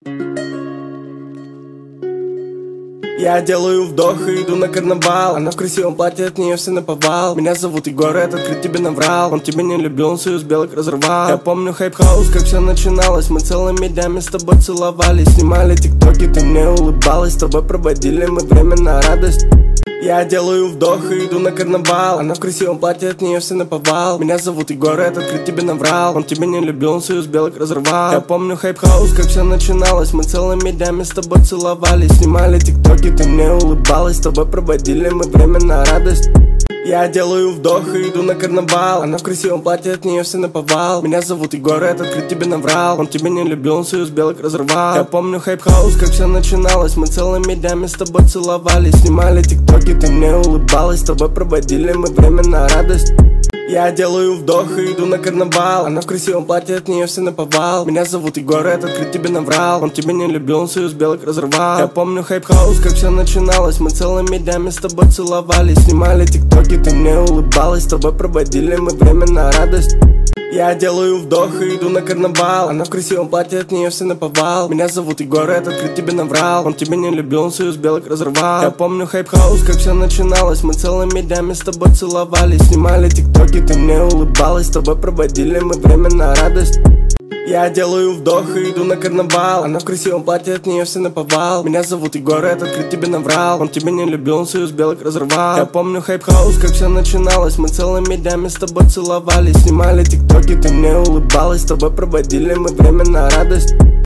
Я делаю вдох и иду на карнавал. Она в красивом платье, от нее все наповал. Меня зовут Егор, этот крит тебе наврал. Он тебя не любил, он союз белок разорвал. Я помню хайп-хаус, как все начиналось. Мы целыми днями с тобой целовались. Снимали тиктоки, ты мне улыбалась. С тобой проводили мы время на радость. Я делаю вдох и иду на карнавал. Она в красивом платье, от нее все наповал. Меня зовут Егор, этот крит тебе наврал. Он тебя не любил, он союз белок разорвал. Я помню хайп-хаус, как все начиналось. Мы целыми днями с тобой целовались. Снимали тиктоки, ты мне улыбалась. С тобой проводили мы время на радость. Я делаю вдох и иду на карнавал. Она в красивом платье, от нее все наповал. Меня зовут Егор, этот крит тебе наврал. Он тебя не любил, он союз белок разорвал. Я помню хайп-хаус, как все начиналось. Мы целыми днями с тобой целовались. Снимали тиктоки, ты мне улыбалась. С тобой проводили мы время на радость. Я делаю вдох и иду на карнавал. Она в красивом платье, от нее все наповал. Меня зовут Егор, этот крит тебе наврал. Он тебя не любил, он союз белок разорвал. Я помню хайп-хаус, как все начиналось. Мы целыми днями с тобой целовались. Снимали тиктоки, ты мне улыбалась. С тобой проводили мы время на радость. Я делаю вдох и иду на карнавал. Она в красивом платье, от нее все наповал. Меня зовут Егор, этот крит тебе наврал. Он тебя не любил, он союз белок разорвал. Я помню хайп-хаус, как все начиналось. Мы целыми днями с тобой целовались. Снимали тиктоки, ты мне улыбалась. С тобой проводили мы время на радость. Я делаю вдох и иду на карнавал. Она в красивом платье, от нее все наповал. Меня зовут Егор, этот крит тебе наврал. Он тебя не любил, он союз белок разорвал. Я помню хайп-хаус, как все начиналось. Мы целыми днями с тобой целовались. Снимали тиктоки, ты мне улыбалась. С тобой проводили мы время на радость.